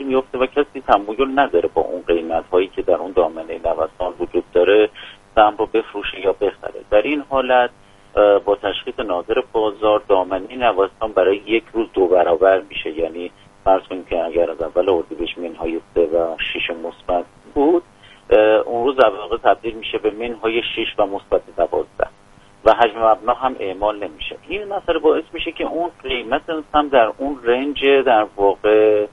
میفته و کسی تمایل نداره با اون قیمت‌هایی که در اون دامنه نوسان وجود داره سهم رو بفروشه یا بخره. در این حالت با تشخیص ناظر بازار دامنه نوسان برای یک روز 2 برابر میشه. یعنی فرض کنیم که اگر از اول اردیبهشت منهای 3 و 6 مثبت بود، اون روز در واقع تبدیل میشه به منهای 6 و مثبت 12 و حجم مبنا هم اعمال نمیشه. این مسئله باعث میشه که اون قیمت هم در اون رنج در واقع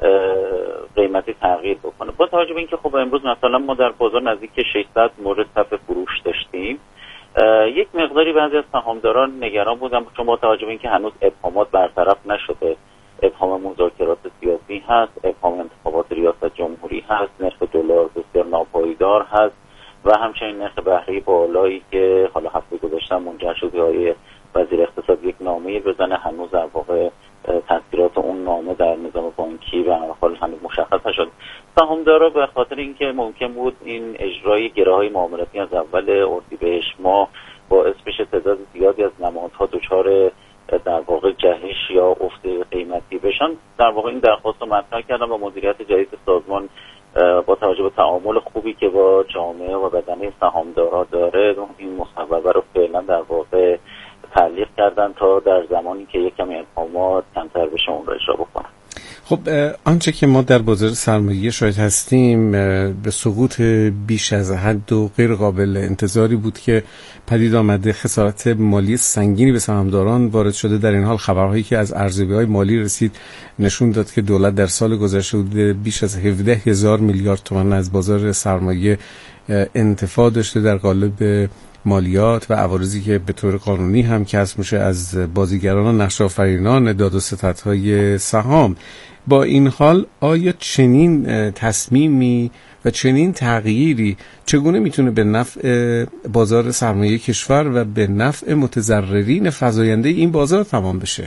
قیمتی تغییر بکنه. با توجه به اینکه خب امروز مثلا ما در بازار نزدیک 600 مورد صف فروش داشتیم، یک مقداری بعضی از سهامداران نگران بودن، چون با توجه به اینکه هنوز ابهامات برطرف نشده، ابهام مذاکرات سیاسی هست، ابهام انتخابات ریاست جمهوری هست، نرخ دلار بسیار ناپایدار هست و همچنین نرخ بهره بالایی که حالا هفته گذشته منجر شد آقای وزیر اقتصاد یک نامه بزنه، هنوز در واقع تاثیرات اون نامه در نظام بانکی و حال هنوز مشخص نشد. سهامدارا به خاطر اینکه ممکن بود این اجرای گره‌های معاملاتی از اول اردیبهشت ماه باعث بشه تعداد زیادی از نمادها دچار در واقع جهش یا افت قیمتی بشن، در واقع این درخواست رو مطرح کردم و مدیریت جدید سازمان با توجه به تعامل خوبی که با جامعه و بدنه سهامدارا داره این مصوبه رو فعلا در واقع تعلیق کردن تا در زمانی که یک کمی ابهامات کمتر بشه اون رو اجرا بکنن. خب آنچه که ما در بازار سرمایه شاهد هستیم به سقوط بیش از حد و غیر قابل انتظاری بود که پدید آمده، خسارت مالی سنگینی به سهامداران وارد شده. در این حال خبرهایی که از ارزیابی‌های مالی رسید نشون داد که دولت در سال گذشته بیش از 17,000 میلیارد تومان از بازار سرمایه انتفاع داشته در قالب مالیات و عوارضی که به طور قانونی هم کسب میشه از بازیگران و نقش آفرینان داد و ستدهای سهام. با این حال آیا چنین تصمیمی و چنین تغییری چگونه میتونه به نفع بازار سرمایه کشور و به نفع متضررین فزاینده این بازار تمام بشه؟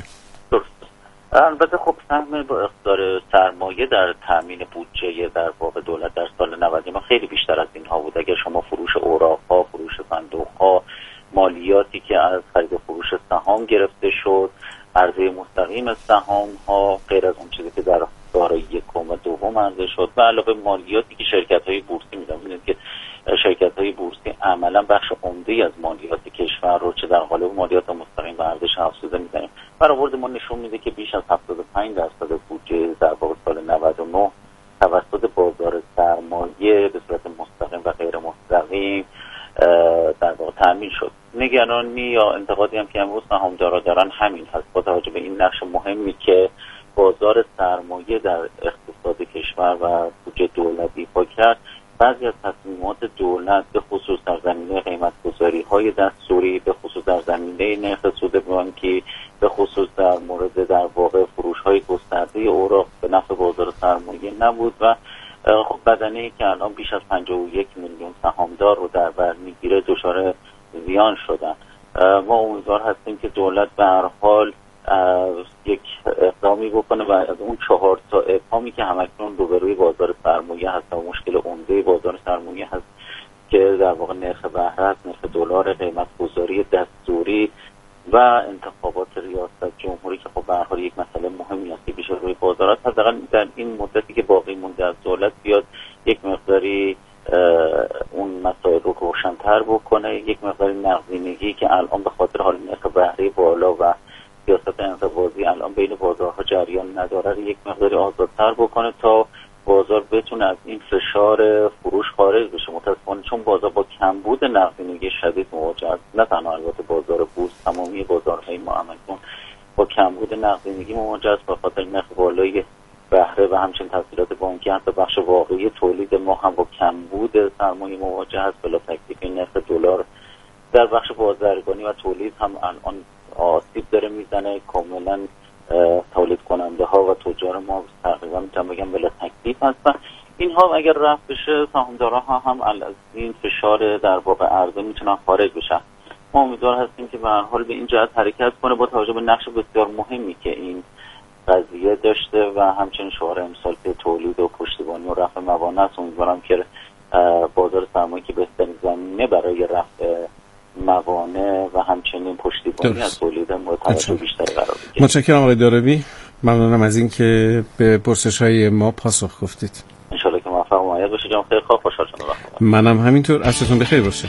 البته خب سهم با اقدار سرمایه در تامین بودجه در واقع دولت در سال 90 ما خیلی بیشتر از اینها بود. اگر شما فروش اوراق‌ها، فروش صندوق‌ها، مالیاتی که از خرید و فروش سهام گرفته شد، عرضه مستقیم سهام‌ها، غیر از اون چیزی که در دارایی یکم و دوم عرضه شد و علاوه مالیاتی که شرکت‌های بورسی میدن. می‌دونید که شرکت‌های بورسی عملاً بخش عمده‌ای از مالیات کشور رو چه در قالب مالیات مستقیم و ارزش افزوده می‌دن. برآورد ما نشون میده که بیش از 75% بودجه در واقع سال 99 توسط بازار سرمایه به صورت مستقیم و غیر مستقیم در واقع تامین شد. نگرانی یا انتقادی هم که امروز سهامدارا دارن همین هست. با توجه به این نقش مهمی که بازار سرمایه در اقتصاد کشور و بودجه دولت ایفا کرد، بعضی از تصمیمات دولت به خصوص در زمینه قیمت‌گذاری‌های دستوری، به خصوص در زمینه نرخ سود بانکی، به خصوص در مورد در واقع فروش‌های گسترده اوراق به نفع بازار سرمایه نبود و خب بدنه‌ای که الان بیش از 51 میلیون سهامدار رو در بر میگیره دچار زیان شدن. ما امیدوار هستیم که دولت به هر حال یک اقدامی بکنه و از اون 4 تا ابهامی که همکنون روبروی بازار سرمایه هست و مشکل عمده بازار سرمایه هست که در واقع نرخ بهره است، نرخ دلار، قیمت گذاری دستوری و انتخابات ریاست جمهوری که خب به هر حال یک مسئله مهمی است که پیش روی بازار است، حداقل در این مدتی که باقی مونده از دولت بیاد یک مقداری اون مسائل رو روشن‌تر بکنه، یک مقداری نقدینگی که الان به خاطر حال نرخ بهره بالا و سیاست انقباضی الان بین بازارها جریان نداره یک مقداری آزادتر بکنه تا بازار بتونه از این فشار فروش خارج بشه. متأسفانه چون بازار با کمبود نقدینگی شدید مواجه است، نه تنها البته بازار بورس، تمامی بازارهای ما همکنون با کمبود نقدینگی مواجه است به خاطر نرخ بالای بهره و همچنین تسهیلات بانکی. حتی بخش واقعی تولید ما هم با کمبود سرمایه مواجه است، بلا تکلیف نرخ دلار در بخش بازرگانی و تولید هم الان آسیب داره میزنه. کاملا تولید کننده ها و تجار ما تقریبا میتونم بگم بلا تکلیف هستن. اینها اگر رفت بشه سهامدارا ها هم از این فشار در واقع عرضه میتونن خارج بشن. ما امیدوار هستیم که به هر حال به این جهت حرکت کنه با توجه به نقش بسیار مهمی که این قضیه داشته و همچنین شعار امسال که تولید و پشتیبانی و رفع موانع است. امیدوارم که بازار سرمایه که بهترین زمینه برای رفع موانع و همچنین پشتیبانی از تولید مورد توجه بیشتری قرار بگیره. متشکرم آقای دارابی. ممنونم از این که به پرسش‌های ما پاسخ گفتید. انشالله که موفق و مایل باشید. جناب خیرخواه، خوشحال شدم. منم همینطور. عصرتون بخیر باشه.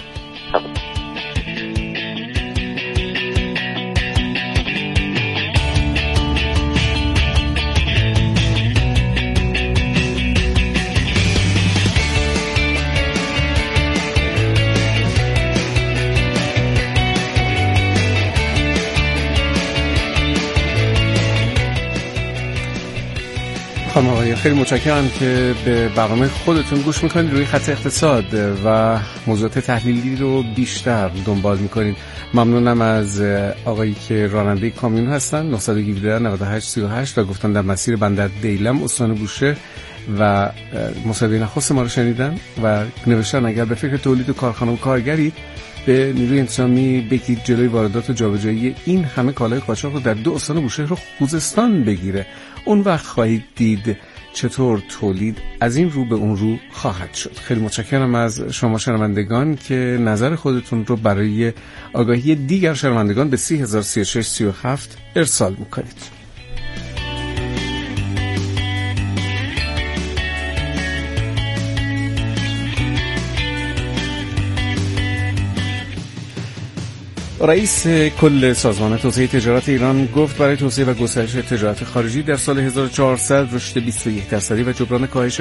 خانم آقای خیلی متشکرم که به برنامه خودتون گوش میکنید. روی خط اقتصاد و موضوعات تحلیلی رو بیشتر دنبال میکنید. ممنونم از آقایی که راننده کامیون هستن 917 98 38 و گفتن در مسیر بندر دیلم استان بوشهر و مصاحبه نخست ما رو شنیدن و نوشتن اگر به فکر تولید و کارخانه و کارگری به نیروی انتظامی بگید جلوی واردات و جابجایی این همه کالای قاچاق رو در 2 استان بوشهر و خوزستان بگیره، اون وقت خواهید دید چطور تولید از این رو به اون رو خواهد شد. خیلی متشکرم از شما شنوندگان که نظر خودتون رو برای آگاهی دیگر شنوندگان به 303637 ارسال میکنید. رئیس کل سازمان توسعه تجارت ایران گفت برای توسعه و گسترش تجارت خارجی در سال 1400 رشد 21% و جبران کاهش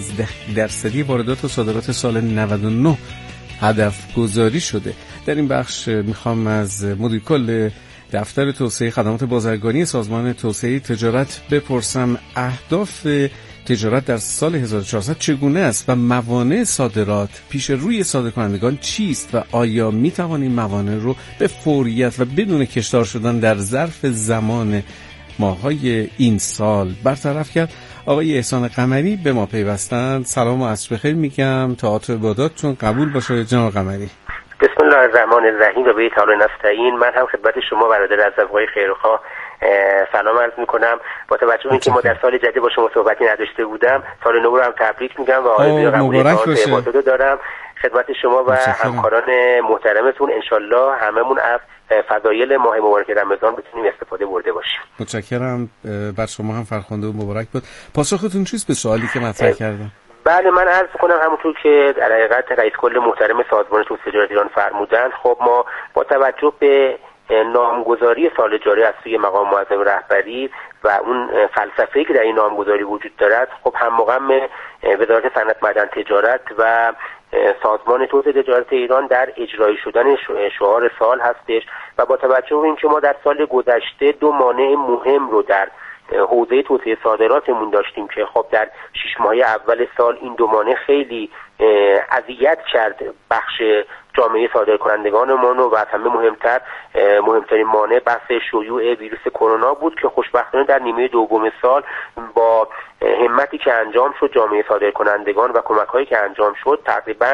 15% واردات و صادرات سال 99 هدف گذاری شده. در این بخش میخوام از مدیر کل دفتر توسعه خدمات بازرگانی سازمان توسعه تجارت بپرسم اهداف تجارت در سال 1400 چگونه است و موانع صادرات پیش روی صادرکنندگان چیست و آیا می توانیم موانع رو به فوریت و بدون کشدار شدن در ظرف زمان ماهای این سال برطرف کرد؟ آقای احسان قمری به ما پیوستند. سلام و عصر بخیر میگم. تئاتر عباداتتون قبول باشه جناب قمری. بسم الله الرحمن الرحیم و به تعالی نستعین. من هم خدمت شما برادر عزیز آقای خیرخواه سلام عرض میکنم. با توجه به اینکه ما در سال جدید با شما صحبتی نداشته بودم، سال نو رو هم تبریک میگم و آرزوی قبولی عبادات دارم خدمت شما و همکاران محترمتون. انشالله هممون از فضایل ماه مبارک رمضان بتونیم استفاده برده باشیم. متشکرم. بر شما هم فرخنده و مبارک بود. پاسختون چیست به سوالی که مطرح کردم؟ بله، من عرض کنم همونطور که در حقیقت رئیس کل محترم سازمان توسعه تجارت ایران فرمودند، خب ما با توجه به نامگذاری سال جاری از سوی مقام معظم رهبری و اون فلسفه‌ای که در این نامگذاری وجود دارد، خب هم‌مقام وزارت صنعت معدن تجارت و سازمان توسعه تجارت ایران در اجرای شدن شعار سال هستش و با توجه به اینکه ما در سال گذشته 2 مانع مهم رو در حوزه توسعه صادراتمون داشتیم که خب در 6 ماه اول سال این 2 مانع خیلی اذیت کرد بخش جامعه صادرکنندگانمون و از همه مهمترین مانع بحث شیوع ویروس کرونا بود که خوشبختانه در نیمه دوم سال با همتی که انجام شد جامعه صادرکنندگان و کمک‌هایی که انجام شد تقریبا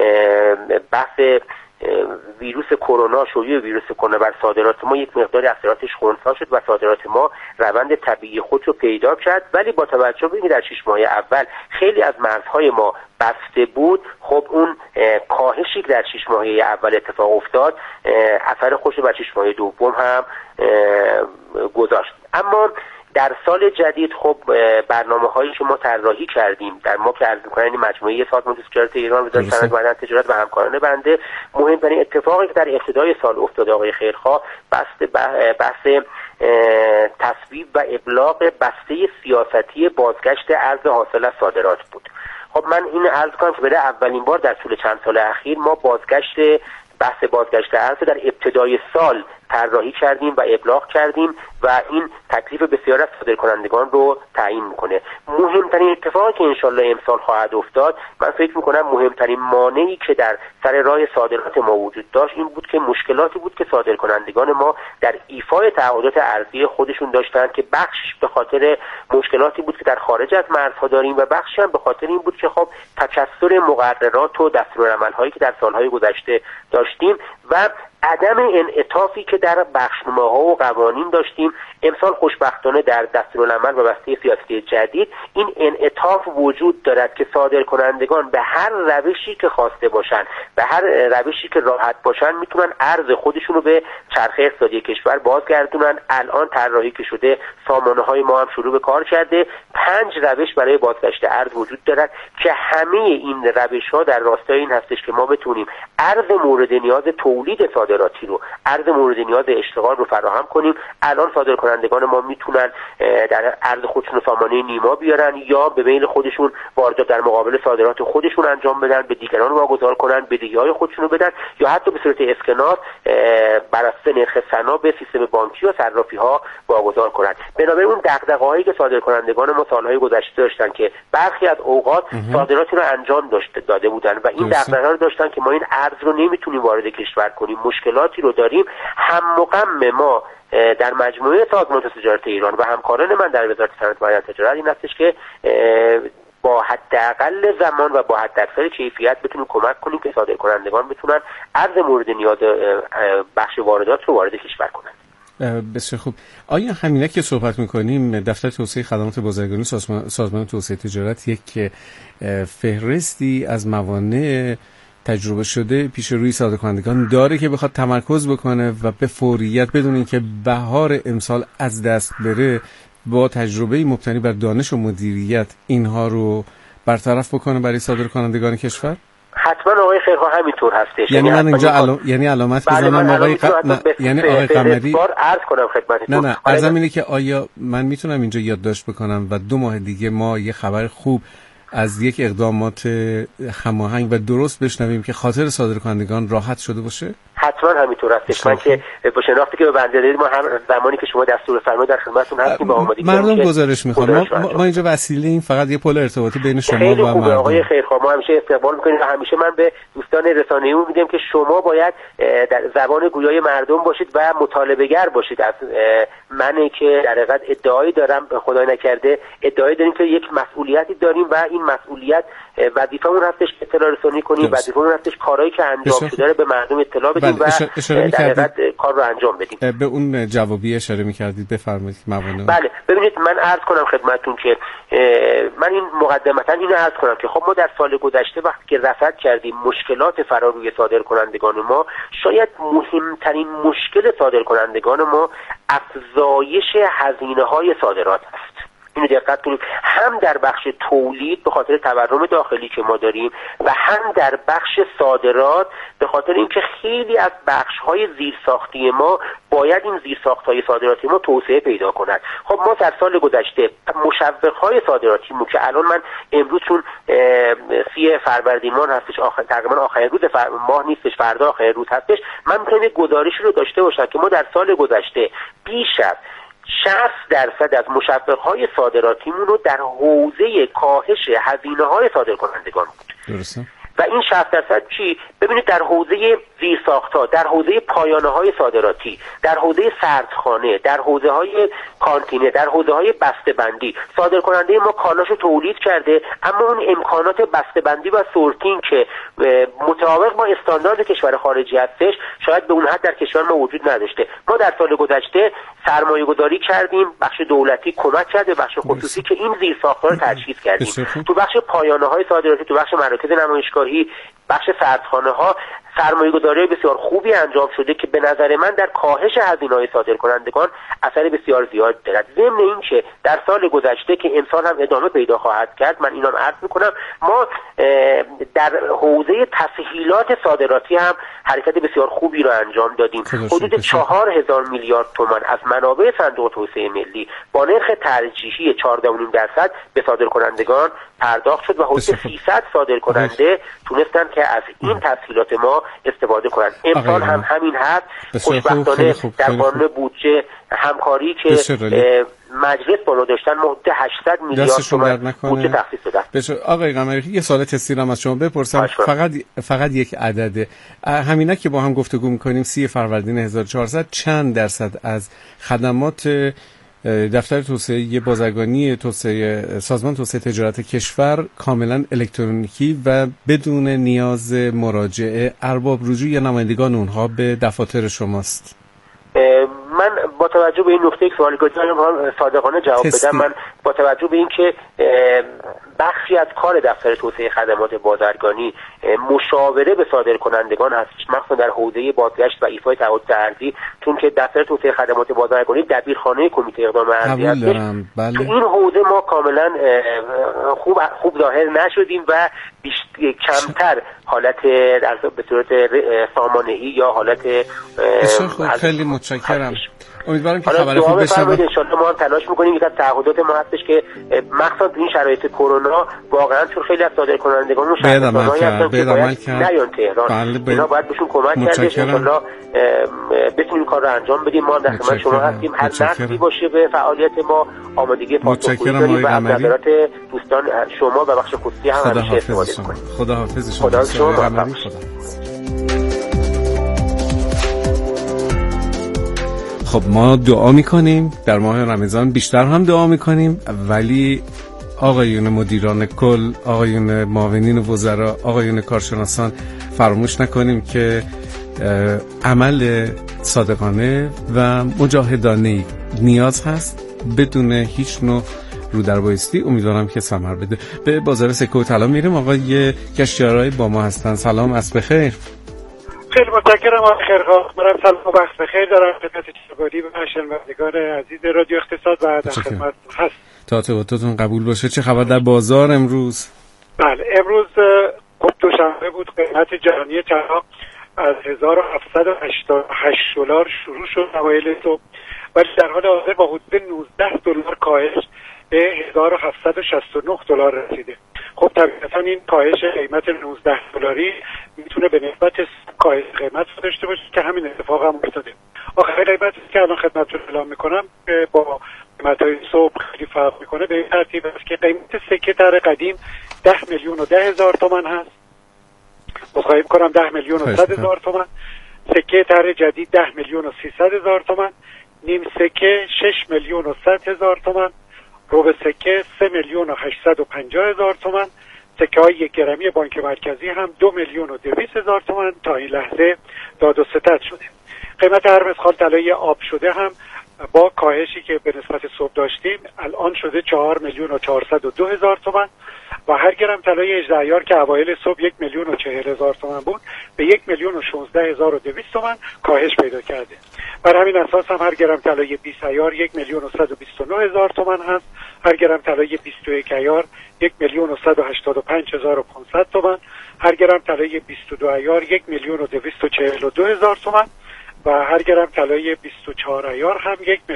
بحث ویروس کرونا، شیوع ویروس کرونا بر صادرات ما یک مقدار اثراتش خنثی شد و صادرات ما روند طبیعی خودش رو پیدا کرد. ولی با توجه به اینکه در 6 ماه اول خیلی از مرزهای ما بسته بود، خب اون کاهشی که در 6 ماه اول اتفاق افتاد اثر خوش بر 6 ماه دوم هم گذاشت. اما در سال جدید خب برنامه‌هایی که ما طراحی کردیم در ما که عرض می‌کنم مجموعه سازمان تجارت ایران وزارت صنعت معدن تجارت و همکاران بنده، مهمترین اتفاقی که در ابتدای سال افتاد آقای خیرخواه بحث تصویب و ابلاغ بسته سیاستی بازگشت ارز حاصل از صادرات بود. خب من این عرض کنم که برای اولین بار در طول چند سال اخیر ما بحث بازگشت ارز در ابتدای سال طراحی کردیم و ابلاغ کردیم و این تکلیف بسیار از صادرکنندگان رو تعیین میکنه. مهمترین اتفاقی که انشالله امسال خواهد افتاد، من فکر میکنم مهمترین مانعی که در سر راه صادرات ما وجود داشت این بود که مشکلاتی بود که صادرکنندگان ما در ایفای تعهدات ارزی خودشون داشتند که بخشش به خاطر مشکلاتی بود که در خارج از مرزها داریم و بخشش هم به خاطر این بود که خب تکثر مقررات و دستورالعمل‌هایی که در سالهای گذشته داشتیم و عدم انعطافی که در بخشنماها و قوانین داشتیم، امسال خوشبختانه در دستورالعمل و بسته سیاسی جدید این انعطاف وجود دارد که صادرکنندگان به هر روشی که خواسته باشن، به هر روشی که راحت باشن، میتونن ارز خودشون رو به چرخه اقتصادی کشور بازگردونن. الان طراحی که شده، سامانه های ما هم شروع به کار کرده، 5 روش برای بازگشت ارز وجود دارد که همه این روش ها در راستای این هستش که ما بتونیم ارز مورد نیاز تولید صادراتی رو، ارز مورد نیاز اشتغال رو فراهم کنیم. الان صادرکنندگان ما میتونن در ارز خودشون سامانه نیما بیارن یا به میل خودشون واردات در مقابل صادرات خودشون انجام بدن، به دیگران واگذار کنن، بدهی‌های خودشون رو بدن یا حتی به صورت اسکناس بر اساس نرخ سنا به سیستم بانکی و صرافی‌ها واگذار کنن. بنابراین اون دغدغه‌هایی که صادرکنندگان ما سال‌های گذشته داشتن که برخی از اوقات صادراتی رو انجام داده بودن و این دغدغه رو داشتن که ما این ارز رو نمیتونیم وارد کشور کنیم، مشکلاتی رو داریم، هم مقام ما در مجموعه سازمان تجارت ایران و همکاران من در وزارت صنعت و تجارت این هستش که با حداقل زمان و با حداکثر کیفیت بتونیم کمک کنیم که صادرکنندگان بتونن ارز مورد نیاز بخش واردات رو وارد کشور کنند. بسیار خوب. آیا همینه که صحبت میکنیم دفتر توسعه خدمات بازرگانی سازمان توسعه تجارت یک فهرستی از موانع تجربه شده پیش روی صادرکنندگان داره که بخواد تمرکز بکنه و به فوریت بدون اینکه بهار امسال از دست بره با تجربه مبتنی بر دانش و مدیریت اینها رو برطرف بکنه برای صادرکنندگان کشور؟ حتما آقای خیرخواه همینطور هستش. یعنی من اینجا یعنی علامت بزنم آقای یعنی آقای قمری عرض کنم خدمتتون. نه عرضم اینه که آیا من میتونم اینجا یادداشت بکنم و 2 ماه دیگه ما یه خبر خوب از یک اقدامات هماهنگ و درست بشنویم که خاطر صادرکنندگان راحت شده باشه؟ حتما همینطور هستش. من که با شناختی که به بنده دادید، ما هم زمانی که شما دستور فرمایید در خدمتتون هستیم با آمادگی مردم گزارش میخوان. ما اینجا وسیله این فقط یه پل ارتباطی بین شما و مردم. آقای خیرخواه ما همیشه استقبال میکنیم و همیشه من به دوستان رسانه‌ای میگم که شما باید در زبان گویای مردم باشید و مطالبه گر باشید. از منی که در حقیقت ادعایی دارم، خدای نکرده ادعایی داریم که یک مسئولیتی داریم و این مسئولیت وظیفه‌مون هستش که اطلاع رسانی کنیم، وظیفه‌مون هستش کارهایی که انجام شده رو به مردم اطلاع بدیم و در حقیقت کار رو انجام بدیم. به اون جوابی اشاره می‌کردید، بفرمایید موانع. بله، ببینید من عرض کنم خدمتتون که من این مقدمتا اینو عرض کنم که خب ما در سال گذشته وقتی که رصد کردیم مشکلات فراروی صادرکنندگان ما، شاید مهمترین مشکل صادرکنندگان ما افزایش هزینه‌های صادرات است. اینو دقت کنید، هم در بخش تولید به خاطر تورم داخلی که ما داریم و هم در بخش صادرات به خاطر اینکه خیلی از بخش‌های زیرساختی ما باید این زیرساخت‌های صادراتی ما توسعه پیدا کند. خب ما در سال گذشته مشوق‌های صادراتی مو که الان من امروز چون 30 فروردین ماه هستش، تقریبا آخرین روز ماه نیستش، فردا آخرین روز هستش، من می‌خوام یک گزارشی رو داشته باشم که ما در سال گذشته بیش از 60% از مشوق‌های صادراتیمون رو در حوزه کاهش هزینه‌های صادرکنندگان بود. درسته. و این 60% چی؟ ببینید در حوزه زیرساخت‌ها، در حوزه پایانه‌های صادراتی، در حوزه سردخانه، در حوزه‌های کانتینه، در حوزه‌های بسته‌بندی، صادرکننده ما کالاشو تولید کرده اما اون امکانات بسته‌بندی و سورتینگ که مطابق با استاندارد کشور خارجی هستش شاید به اون حد در کشور ما وجود نداشته. ما در سال گذشته سرمایه‌گذاری کردیم، بخش دولتی کمک کرده، بخش خصوصی که این زیرساخت‌ها رو تجهیز کردیم. تو بخش پایانه‌های صادراتی، تو بخش مراکز نمایشگاهی، بخش سردخانه‌ها سرمایه‌گذاری بسیار خوبی انجام شده که به نظر من در کاهش هزینه‌های صادرکنندگان اثر بسیار زیاد دارد. ضمن این که در سال گذشته که امسال هم ادامه پیدا خواهد کرد، من اینم عرض می‌کنم ما در حوزه تسهیلات صادراتی هم حرکت بسیار خوبی رو انجام دادیم. حدود 4000 میلیارد تومان از منابع صندوق توسعه ملی با نرخ ترجیحی 14.5% به صادرکنندگان پرداخت شد و حدود 300 صادرکننده تونستن که از این تسهیلات ما استفاده کنند. امسال هم همین هست. خوشبختانه در قانون بودجه همکاری که مجلس بالا داشتن حدود 800 میلیارد تومان بودجه تخصیص دادن. آقای قمری یه سوال تسهیلم از شما بپرسم، فقط یک عدده. همینا که با هم گفتگو می‌کنیم 30 فروردین 1400 چند درصد از خدمات دفتر توسعه بازرگانی سازمان توسعه تجارت کشور کاملا الکترونیکی و بدون نیاز مراجعه ارباب رجوع یا نمایندگان اونها به دفاتر شماست؟ من با توجه به این نکته یک سوالی که صادقانه جواب بدم، من با توجه به این که بخشی از کار دفتر توسعه خدمات بازرگانی مشاوره به صادرکنندگان هست، مخصوصا در حوزه بازگشت و ایفای تعهدات ارزی، چون که دفتر توسعه خدمات بازرگانی دبیرخانه کمیته اقدام ارزی هست. بله. تو این حوزه ما کاملا خوب ظاهر نشدیم و کمتر حالت به صورت سامانه‌ای یا حالت خیلی متشکرم. امیدوارم که خبر خوب بشه. ان شاءالله ما هم تلاش می‌کنیم. یک از تعهدات ما هستش که مخصوصا تو این شرایط کرونا واقعا چون خیلی از صادرکنندگانمون شهرسازهایی هستن که باید نیان تهران، اینا باید بهشون کمک کرد. ان شاءالله بتونیم کار رو انجام بدیم. ما در خدمت شما هستیم. هر نقصی باشه به فعالیت ما آمادگی پاسخگویی داریم و از نظرات دوستان شما و بخش خصوصی هم همیشه استفاده کنیم. خداحافظ شما. خدا شما. خب ما دعا میکنیم در ماه رمضان، بیشتر هم دعا میکنیم، ولی آقایون مدیران کل، آقایون معاونین وزرا، آقایون کارشناسان فراموش نکنیم که عمل صادقانه و مجاهدانه نیاز هست بدون هیچ نوع رو در بایستی. امیدوارم که ثمر بده. به بازار سکه و طلا میریم. آقای کشتیارای با ما هستن. سلام، عصر بخیر. خیلی متشکرم آقای خیرخواه. منم سلام و وقت بخیر دارم خدمت جنابعالی و شنوندگان عزیز رادیو اقتصاد و در خدمت هست. تاتون قبول باشه. چه خبر در بازار امروز؟ بله، امروز دوشنبه بود. قیمت جهانی طلا از 1788 دلار شروع شد اوایل صبح، ولی در حال حاضر با حدود 19 دلار کاهش به 1769 دلار رسیده. خب طبیعتا این کاهش قیمت 19 دلاری میتونه به نسبت کاهش قیمت داشته باشه که همین اتفاق هم افتاده. آخر قیمتی که الان خدمتتون اعلام میکنم با قیمت‌های صبح خیلی فرق میکنه. به این ترتیب است که قیمت سکه طرح قدیم 10,010,000 تومان هست. مصاحب کنم 10,100,000 تومان. سکه طرح جدید 10,300,000 تومان. نیم سکه 6,100,000 تومان. ربع سکه 3,850,000 تومان. سکه های 1 گرمی بانک مرکزی هم 2,200,000 تومان تا این لحظه داد و ستد شده. قیمت هر مسخال طلای آب شده هم با کاهشی که به نسبت صبح داشتیم الان شده 4,402,000 تومان و هر گرم طلای 18 عیار که اوایل صبح 1,040,000 تومان بود به 1,016,200 تومان کاهش پیدا کرده. بر همین اساس هم هر گرم طلای 20 عیار 1,129,000 تومان هست. هر گرم طلای 21 عیار 1,185,500 تومان. هر گرم طلای 22 عیار 1,242,000 تومان و هر گرم طلای 24 عیار هم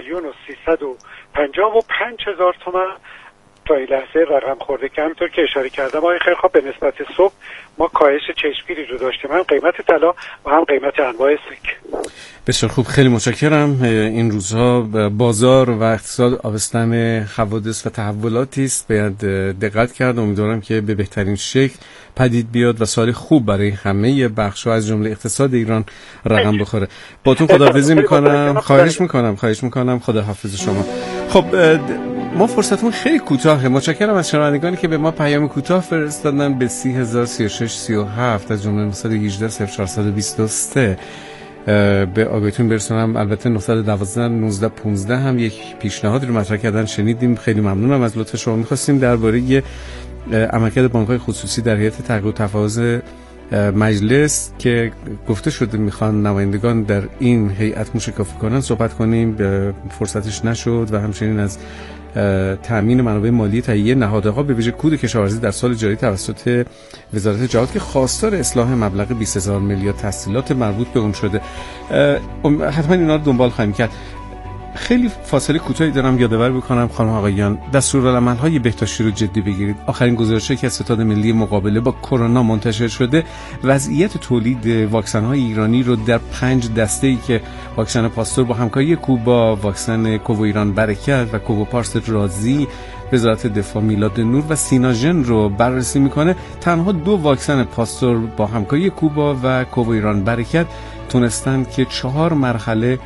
1,355,000 تومان تا این لحظه رقم خورده که همینطور که اشاره کردم آقای خیرخواه به نسبت صبح ما کاهش چشمگیری رو داشتیم، هم قیمت طلا و هم قیمت انواع سکه. بسیار خوب، خیلی متشکرم. این روزها بازار و اقتصاد آبستن حوادث و تحولاتی است، باید دقت کرد. امیدوارم که به بهترین شکل پدید بیاد و سال خوب برای همه بخش‌ها از جمله اقتصاد ایران رقم بخوره. باتون خداحافظی میکنم. خواهش میکنم. خداحافظ شما. خب ما فرصتمون خیلی کوتاهه. متشکرم از شنوندگانی که به ما پیام کوتاه فرستادن به 303637 از جمله 918-0423. به آگاهیتون برسونم البته 912-1915 هم یک پیشنهادی رو مطرح کردن، شنیدیم. خیلی ممنونم از لطف شما. می‌خواستیم درباره عملکرد بانک‌های خصوصی در هیئت تحقیق و تفاوض مجلس که گفته شده میخوان نمایندگان در این هیئت مشرکافی کنن صحبت کنیم. فرصتش نشد. و همچنین از تامین منابع مالی تهیه نهادها به ویژه کود کشاورزی در سال جاری توسط وزارت جهاد که خواستار اصلاح مبلغ 20,000 میلیارد تسهیلات مربوط به اون شده. حتما اینا رو دنبال خواهیم کرد. خیلی فاصله کوتاهی دارم یادآور بکنم خانم آقایان، دستورالعمل‌های بهداشتی رو جدی بگیرید. آخرین گزارشی که از ستاد ملی مقابله با کرونا منتشر شده وضعیت تولید واکسن‌های ایرانی رو در 5 دسته‌ای که واکسن پاستور با همکاری کوبا، واکسن کوو ایران برکت و کوو پارس رازی، وزارت دفاع میلاد نور و سیناژن رو بررسی میکنه. تنها 2 واکسن پاستور با همکاری کوبا و کوو ایران برکت تونستن که 4 مرحله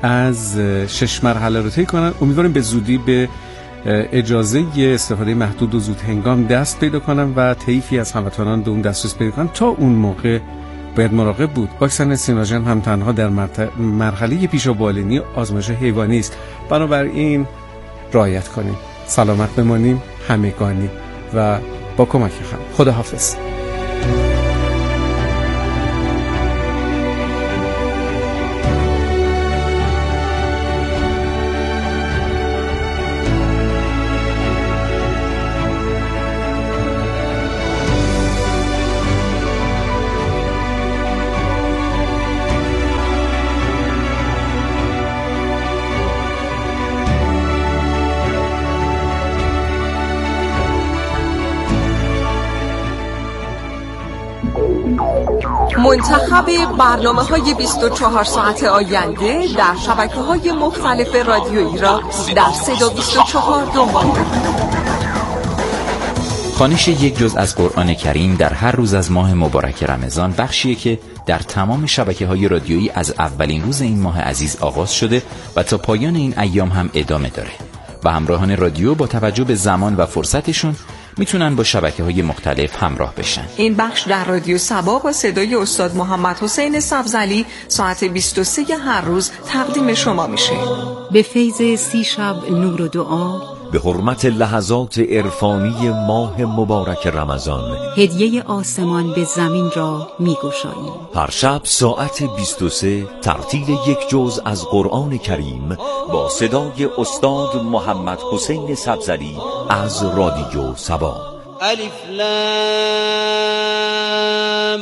از 6 مرحله رو طی کنن. امیدواریم به زودی به اجازه استفاده محدود و زود هنگام دست پیدا کنن و طیفی از هموطنان به اون دسترسی پیدا کنن. تا اون موقع باید مراقب بود. واکسن سینوژن هم تنها در مرحله پیشابالینی آزمایش حیوانی است، بنابراین رعایت کنیم، سلامت بمانیم همگانی و با کمک هم. خداحافظ. منتخب برنامه‌های 24 ساعت آینده در شبکه‌های مختلف رادیویی را در صدا 24 دنبال کنید. خوانش یک جزء از قرآن کریم در هر روز از ماه مبارک رمضان بخشیه که در تمام شبکه‌های رادیویی از اولین روز این ماه عزیز آغاز شده و تا پایان این ایام هم ادامه داره و همراهان رادیو با توجه به زمان و فرصتشون میتونن با شبکه‌های مختلف همراه بشن. این بخش در رادیو صبا با صدای استاد محمد حسین سبزعلی ساعت 23 هر روز تقدیم شما میشه. به فیض 30 شب نور و دعا، به حرمت لحظات عرفانی ماه مبارک رمضان، هدیه آسمان به زمین را می‌گشاییم. هر شب ساعت 23 ترتیل یک جزء از قرآن کریم با صدای استاد محمد حسین سبزعلی از رادیو صبا. الف لام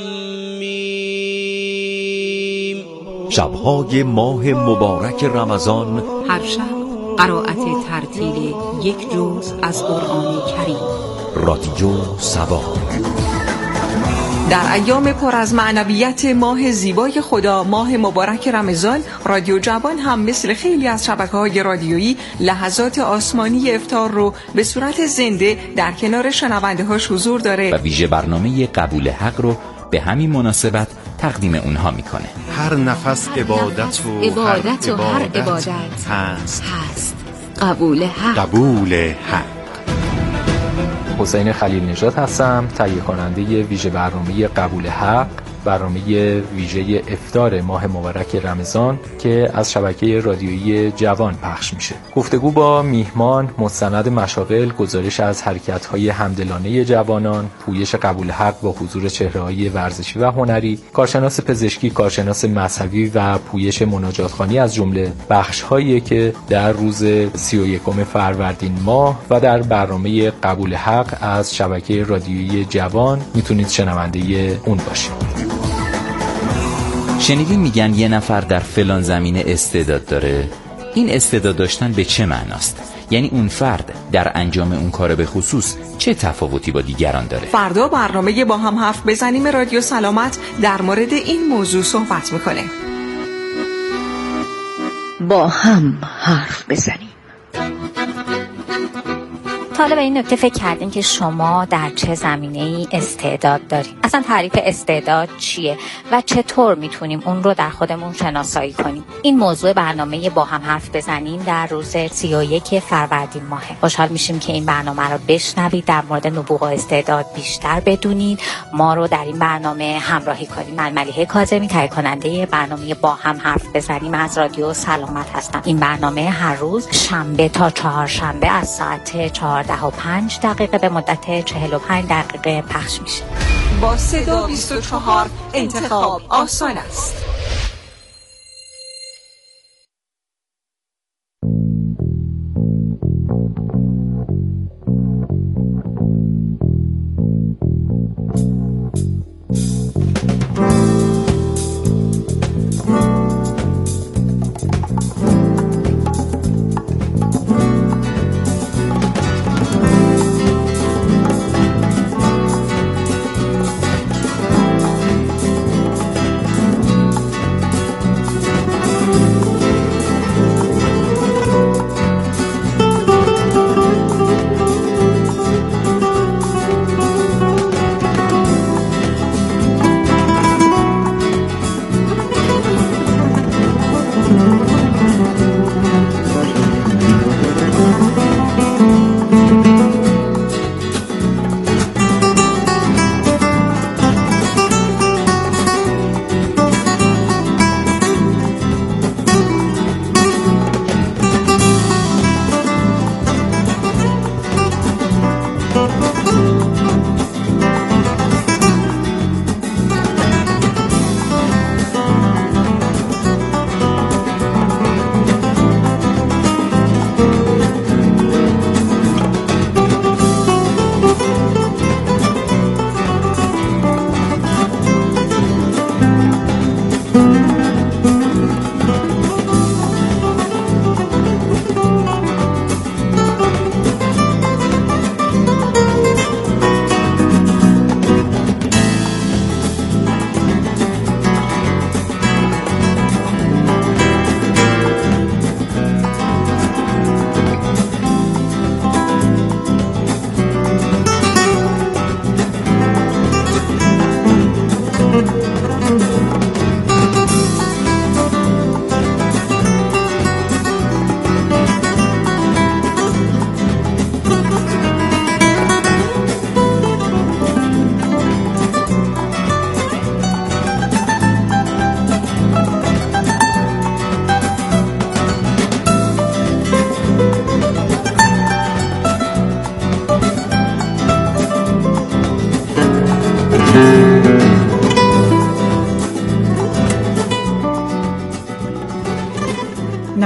میم. شب‌های ماه مبارک رمضان، هر شب قرائت ترتیل یک جزء از قرآن کریم. رادیو صبا. در ایام پر از معنویت ماه زیبای خدا، ماه مبارک رمضان، رادیو جوان هم مثل خیلی از شبکه‌های رادیویی لحظات آسمانی افطار رو به صورت زنده در کنار شنونده‌هاش حضور داره و ویژه برنامه قبول حق رو به همین مناسبت تقدیم اونها میکنه. هر نفس عبادت و هر عبادت هست قبول حق. حسین خلیل نژاد هستم، تهیه کننده ویژه برنامه قبول حق، برنامه ویژه افطار ماه مبارک رمضان که از شبکه رادیویی جوان پخش میشه. گفتگو با میهمان، مستند مشاغل، گزارش از حرکت‌های همدلانه جوانان، پویش قبول حق با حضور چهره‌های ورزشی و هنری، کارشناس پزشکی، کارشناس مذهبی و پویش مناجاتخوانی از جمله بخش‌هایی که در روز 31 فروردین ماه و در برنامه قبول حق از شبکه رادیویی جوان میتونید شنونده اون باشید. شنیدین میگن یه نفر در فلان زمینه استعداد داره؟ این استعداد داشتن به چه معناست؟ یعنی اون فرد در انجام اون کار به خصوص چه تفاوتی با دیگران داره؟ فردا برنامه با هم حرف بزنیم رادیو سلامت در مورد این موضوع صحبت میکنه. با هم حرف بزنیم. حالا به این نکته فکر کردین که شما در چه زمینه‌ای استعداد دارین؟ اصلا تعریف استعداد چیه و چطور میتونیم اون رو در خودمون شناسایی کنیم؟ این موضوع برنامه با هم حرف بزنیم در روز 31 فروردین ماه. خوشحال میشیم که این برنامه رو بشنوید، در مورد نبوغ و استعداد بیشتر بدونید، ما رو در این برنامه همراهی کنید. من ملیحه کاظمی، تهیه کننده برنامه با هم حرف بزنیم از رادیو سلامت هستم. این برنامه هر روز شنبه تا چهارشنبه از ساعت 14:05 به مدت 45 دقیقه پخش میشه. با صدا 24 انتخاب آسان است.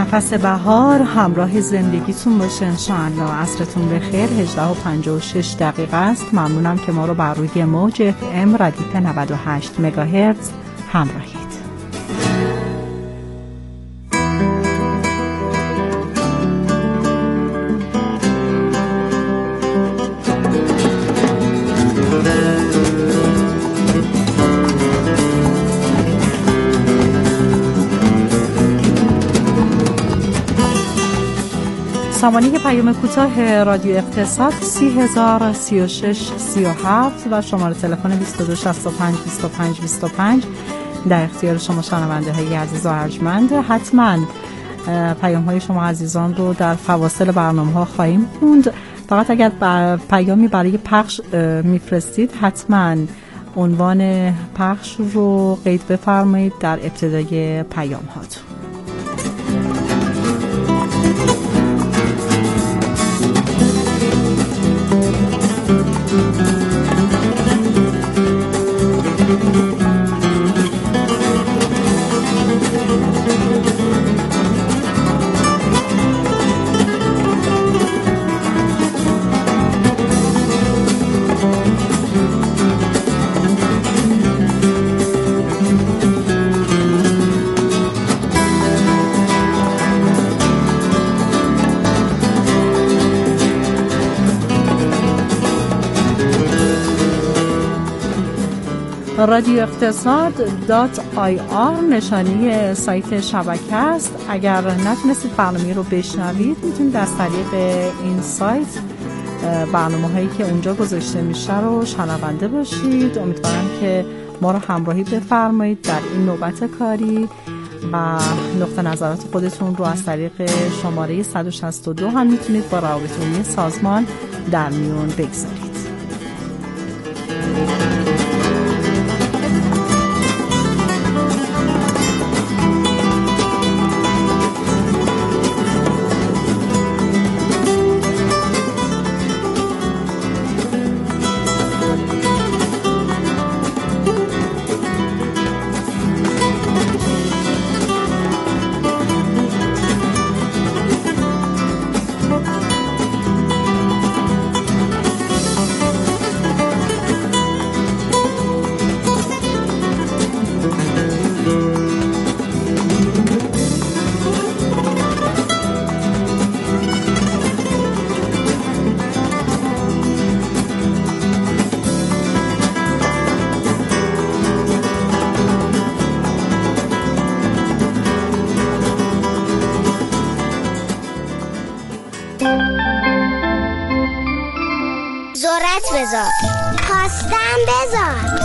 نفس بهار همراه زندگیتون باشه انشاءالله. عصرتون بخیر. 18:56 است. ممنونم که ما رو بر روی موج FM ردیف 98 مگاهرتز همراهید. سامانه پیام کوتاه رادیو اقتصاد 303637 و شماره تلفن 22652525 در اختیار شما شنونده های عزیز و ارجمند. حتما پیام های شما عزیزان رو در فواصل برنامه ها خواهیم خوند. فقط اگر پیامی برای پخش میفرستید حتما عنوان پخش رو قید بفرمایید در ابتدای پیام هاتون. رادیو اقتصاد .ir نشانی سایت شبکه است. اگر نتونستید برنامه رو بشنوید میتونید از طریق این سایت برنامه هایی که اونجا گذاشته میشه رو شنونده باشید. امیدوارم که ما رو همراهی بفرمایید در این نوبت کاری و نقطه نظرات خودتون رو از طریق شماره 162 هم میتونید با روابط عمومی سازمان در میون بگذارید. خواستم بذار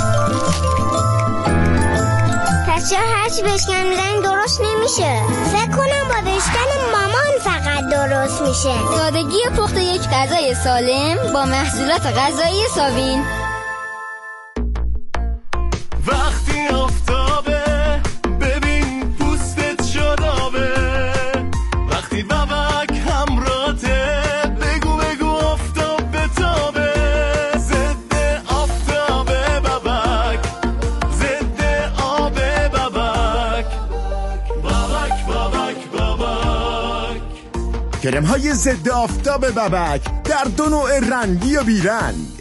پس چرا هرچی بشکن میزنی درست نمیشه؟ فکر کنم با بشکن مامان فقط درست میشه. سادگی پخت یک غذای سالم با محصولات غذایی ساوین. وقتی آفتابه ببین پوستت شدابه، وقتی بابک همراته بگو بگو آفتاب بتابه، ضد آفتابه بابک، ضد آب بابک، بابک بابک بابک. کرم‌های ضد آفتاب بابک در دو نوع رنگی و بیرنگ.